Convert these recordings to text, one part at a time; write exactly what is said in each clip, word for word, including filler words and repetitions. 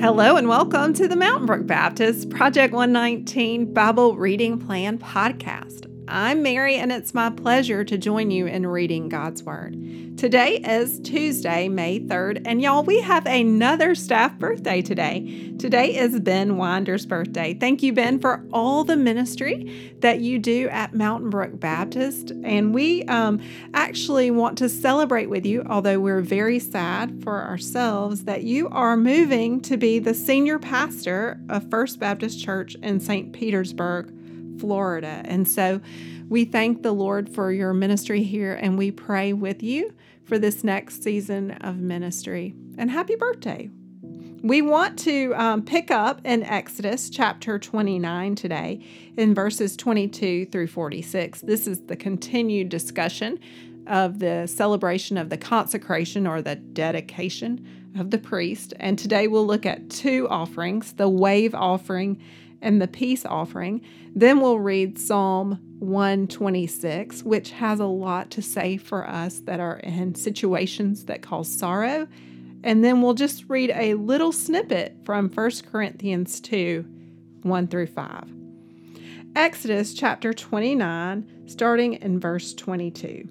Hello and welcome to the Mountain Brook Baptist Project one nineteen Bible Reading Plan Podcast. I'm Mary and it's my pleasure to join you in reading God's Word. Today is Tuesday, May third, and y'all, we have another staff birthday today. Today is Ben Winder's birthday. Thank you, Ben, for all the ministry that you do at Mountain Brook Baptist, and we um, actually want to celebrate with you, although we're very sad for ourselves that you are moving to be the senior pastor of First Baptist Church in Saint Petersburg, Florida. And so we thank the Lord for your ministry here, and we pray with you for this next season of ministry. And happy birthday. We want to um, pick up in Exodus chapter twenty-nine today in verses twenty-two through forty-six. This is the continued discussion of the celebration of the consecration or the dedication of the priest. And today we'll look at two offerings, the wave offering and the peace offering. Then we'll read Psalm one twenty-six, which has a lot to say for us that are in situations that cause sorrow. And then we'll just read a little snippet from First Corinthians two, one through five. Exodus chapter twenty-nine, starting in verse twenty-two.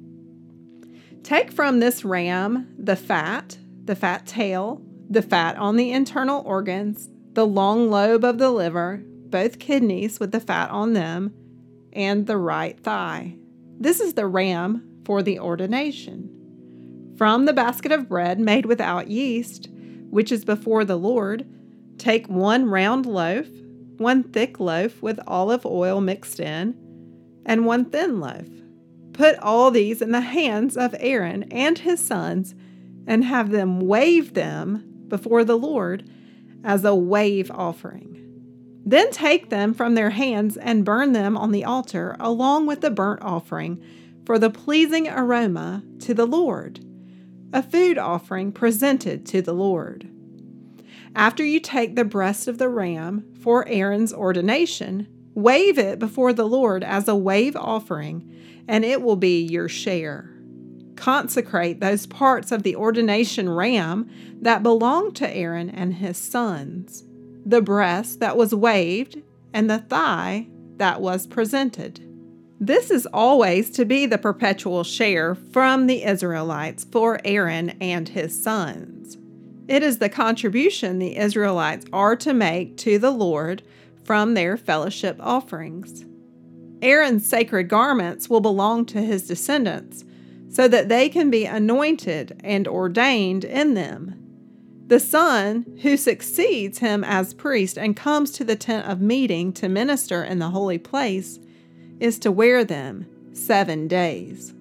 Take from this ram the fat, the fat tail, the fat on the internal organs, the long lobe of the liver, both kidneys with the fat on them, and the right thigh. This is the ram for the ordination. From the basket of bread made without yeast, which is before the Lord, take one round loaf, one thick loaf with olive oil mixed in, and one thin loaf. Put all these in the hands of Aaron and his sons, and have them wave them before the Lord as a wave offering. Then take them from their hands and burn them on the altar along with the burnt offering for the pleasing aroma to the Lord, a food offering presented to the Lord. After you take the breast of the ram for Aaron's ordination, wave it before the Lord as a wave offering, and it will be your share. Consecrate those parts of the ordination ram that belong to Aaron and his sons, the breast that was waved and the thigh that was presented. This is always to be the perpetual share from the Israelites for Aaron and his sons. It is the contribution the Israelites are to make to the Lord from their fellowship offerings. Aaron's sacred garments will belong to his descendants, so that they can be anointed and ordained in them. The son who succeeds him as priest and comes to the tent of meeting to minister in the holy place is to wear them seven days.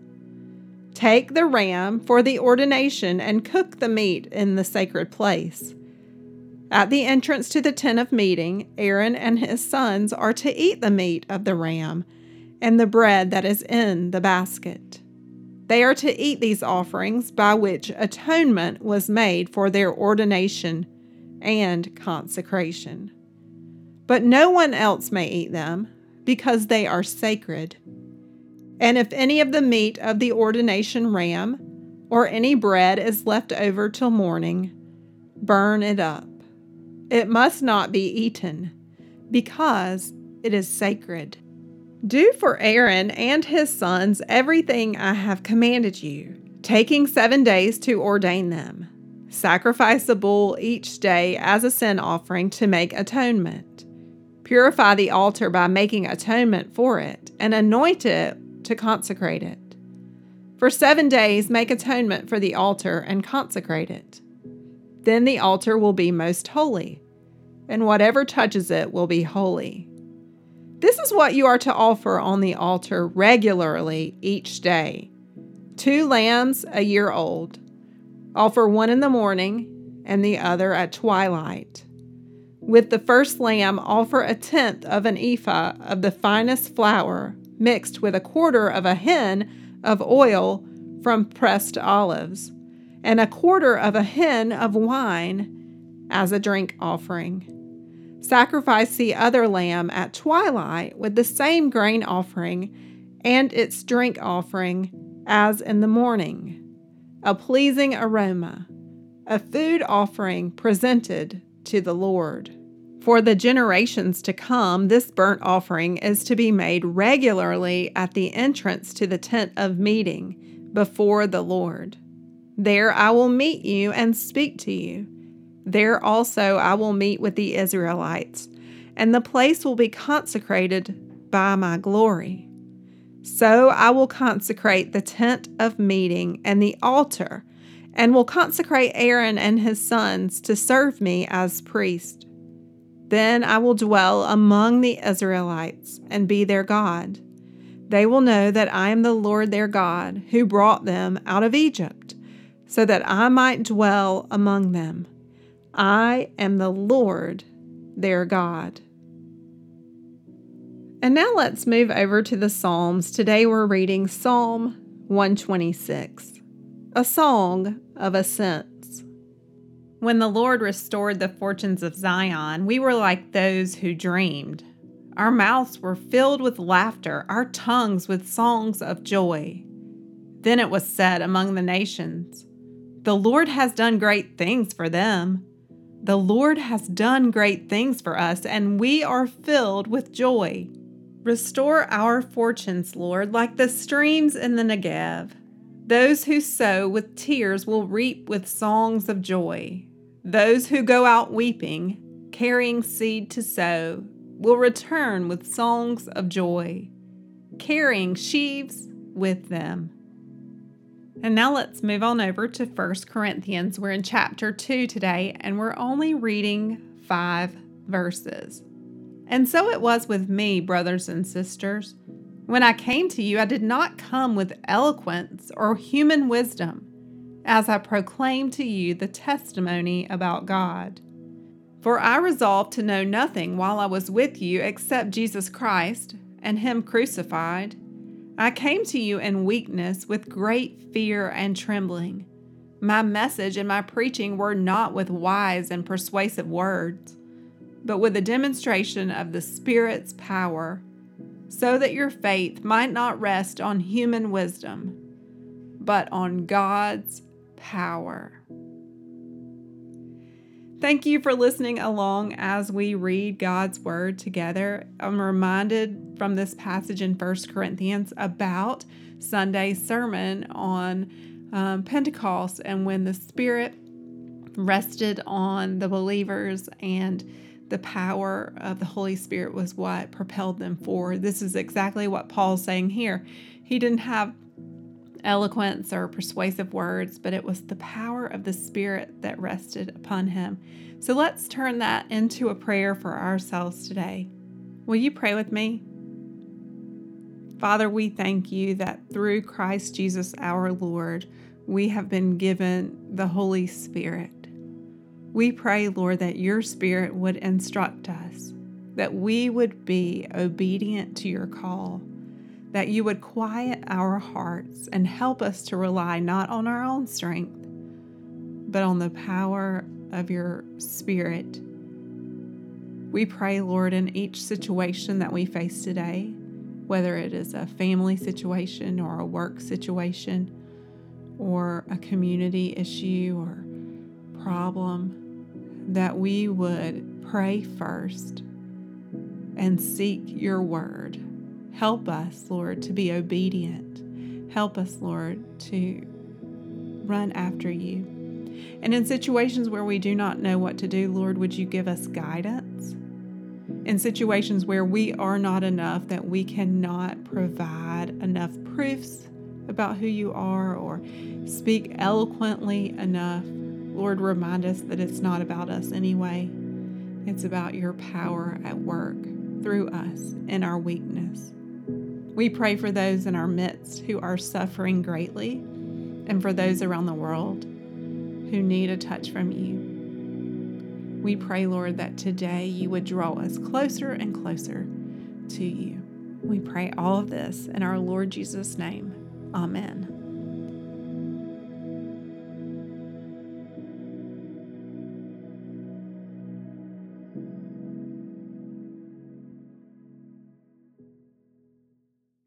Take the ram for the ordination and cook the meat in the sacred place. At the entrance to the tent of meeting, Aaron and his sons are to eat the meat of the ram and the bread that is in the basket. They are to eat these offerings by which atonement was made for their ordination and consecration. But no one else may eat them, because they are sacred. And if any of the meat of the ordination ram or any bread is left over till morning, burn it up. It must not be eaten, because it is sacred. Do for Aaron and his sons everything I have commanded you, taking seven days to ordain them. Sacrifice a bull each day as a sin offering to make atonement. Purify the altar by making atonement for it, and anoint it to consecrate it. For seven days make atonement for the altar and consecrate it. Then the altar will be most holy, and whatever touches it will be holy. This is what you are to offer on the altar regularly each day. Two lambs a year old. Offer one in the morning and the other at twilight. With the first lamb, offer a tenth of an ephah of the finest flour mixed with a quarter of a hin of oil from pressed olives, and a quarter of a hin of wine as a drink offering. Sacrifice the other lamb at twilight with the same grain offering and its drink offering as in the morning, a pleasing aroma, a food offering presented to the Lord. For the generations to come, this burnt offering is to be made regularly at the entrance to the tent of meeting before the Lord. There I will meet you and speak to you. There also I will meet with the Israelites, and the place will be consecrated by my glory. So I will consecrate the tent of meeting and the altar, and will consecrate Aaron and his sons to serve me as priests. Then I will dwell among the Israelites and be their God. They will know that I am the Lord their God, who brought them out of Egypt, so that I might dwell among them. I am the Lord their God. And now let's move over to the Psalms. Today we're reading Psalm one twenty-six, a song of ascents. When the Lord restored the fortunes of Zion, we were like those who dreamed. Our mouths were filled with laughter, our tongues with songs of joy. Then it was said among the nations, "The Lord has done great things for them. The Lord has done great things for us, and we are filled with joy." Restore our fortunes, Lord, like the streams in the Negev. Those who sow with tears will reap with songs of joy. Those who go out weeping, carrying seed to sow, will return with songs of joy, carrying sheaves with them. And now let's move on over to First Corinthians. We're in chapter two today, and we're only reading five verses. And so it was with me, brothers and sisters. When I came to you, I did not come with eloquence or human wisdom, as I proclaimed to you the testimony about God. For I resolved to know nothing while I was with you except Jesus Christ and Him crucified. I came to you in weakness with great fear and trembling. My message and my preaching were not with wise and persuasive words, but with a demonstration of the Spirit's power, so that your faith might not rest on human wisdom, but on God's power. Thank you for listening along as we read God's Word together. I'm reminded from this passage in First Corinthians about Sunday's sermon on um, Pentecost, and when the Spirit rested on the believers and the power of the Holy Spirit was what propelled them forward. This is exactly what Paul's saying here. He didn't have eloquence or persuasive words, but it was the power of the Spirit that rested upon him. So let's turn that into a prayer for ourselves today. Will you pray with me? Father, we thank you that through Christ Jesus our Lord, we have been given the Holy Spirit. We pray, Lord, that your Spirit would instruct us, that we would be obedient to your call, that you would quiet our hearts and help us to rely not on our own strength, but on the power of your Spirit. We pray, Lord, in each situation that we face today, whether it is a family situation or a work situation or a community issue or problem, that we would pray first and seek your word. Help us, Lord, to be obedient. Help us, Lord, to run after you. And in situations where we do not know what to do, Lord, would you give us guidance? In situations where we are not enough, that we cannot provide enough proofs about who you are or speak eloquently enough, Lord, remind us that it's not about us anyway. It's about your power at work through us in our weakness. We pray for those in our midst who are suffering greatly, and for those around the world who need a touch from you. We pray, Lord, that today you would draw us closer and closer to you. We pray all of this in our Lord Jesus' name. Amen.